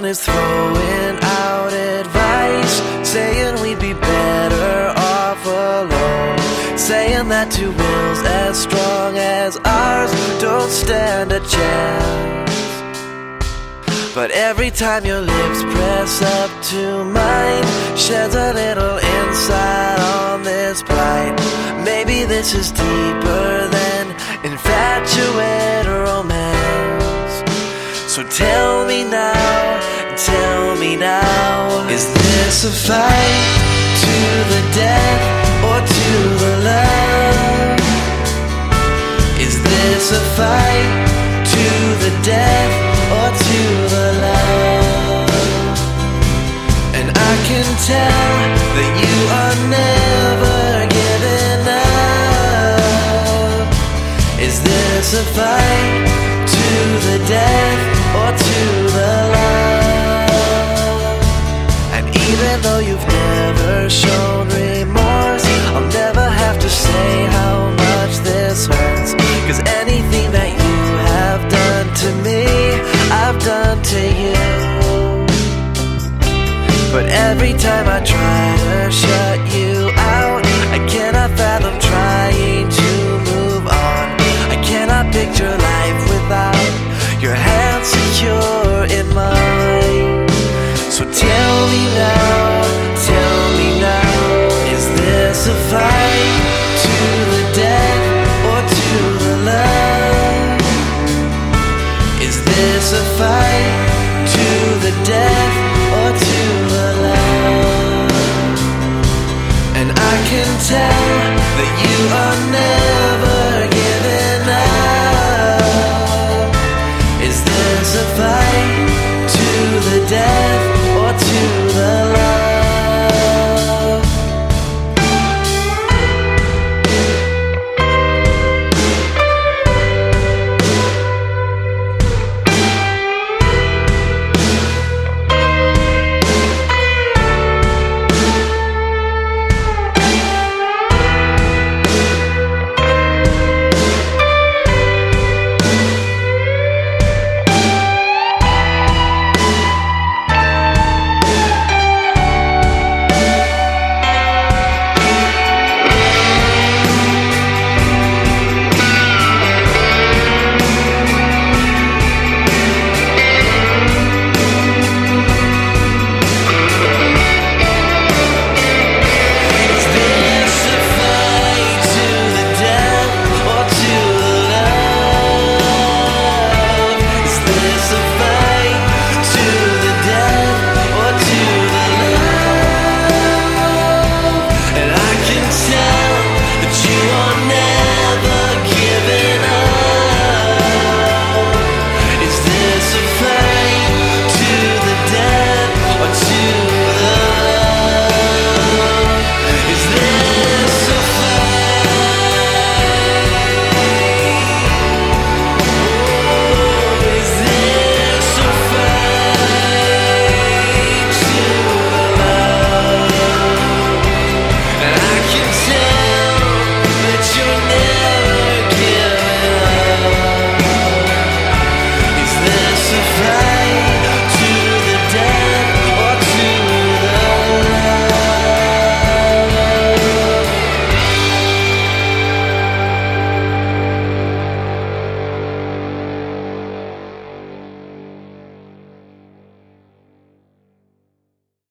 Everyone is throwing out advice, saying we'd be better off alone, saying that two wills as strong as ours don't stand a chance. But every time your lips press up to mine, sheds a little insight on this plight. Maybe this is deeper than infatuate romance. So tell me now, is this a fight to the death or to the love? Is this a fight to the death or to the love? And I can tell that you are never giving up. Is this a fight to the death or to the love? And even though you've never shown remorse, I'll never have to say how much this hurts, 'cause anything that you have done to me, I've done to you. But every time I try